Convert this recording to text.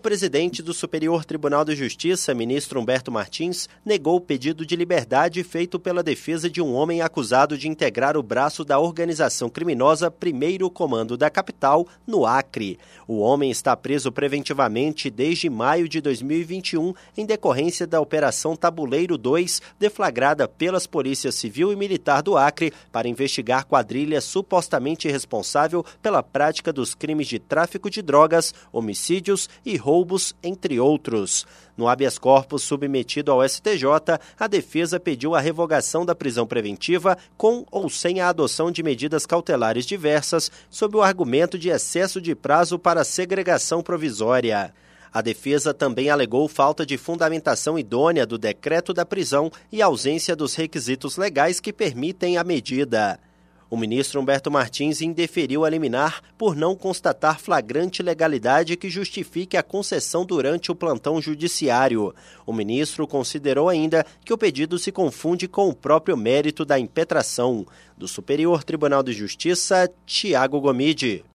presidente do Superior Tribunal de Justiça, ministro Humberto Martins, negou o pedido de liberdade feito pela defesa de um homem acusado de integrar o braço da organização criminosa Primeiro Comando da Capital, no Acre. O homem está preso preventivamente desde maio de 2021, em decorrência da Operação Tabuleiro 2, deflagrada pelas polícias civil e militar do Acre para investigar quadrilha supostamente responsável pela prática dos crimes de tráfico de drogas, homicídios e roubos, entre outros. No habeas corpus submetido ao STJ, a defesa pediu a revogação da prisão preventiva com ou sem a adoção de medidas cautelares diversas, sob o argumento de excesso de prazo para segregação provisória. A defesa também alegou falta de fundamentação idônea do decreto da prisão e ausência dos requisitos legais que permitem a medida. O ministro Humberto Martins indeferiu a liminar por não constatar flagrante ilegalidade que justifique a concessão durante o plantão judiciário. O ministro considerou ainda que o pedido se confunde com o próprio mérito da impetração. Do Superior Tribunal de Justiça, Tiago Gomide.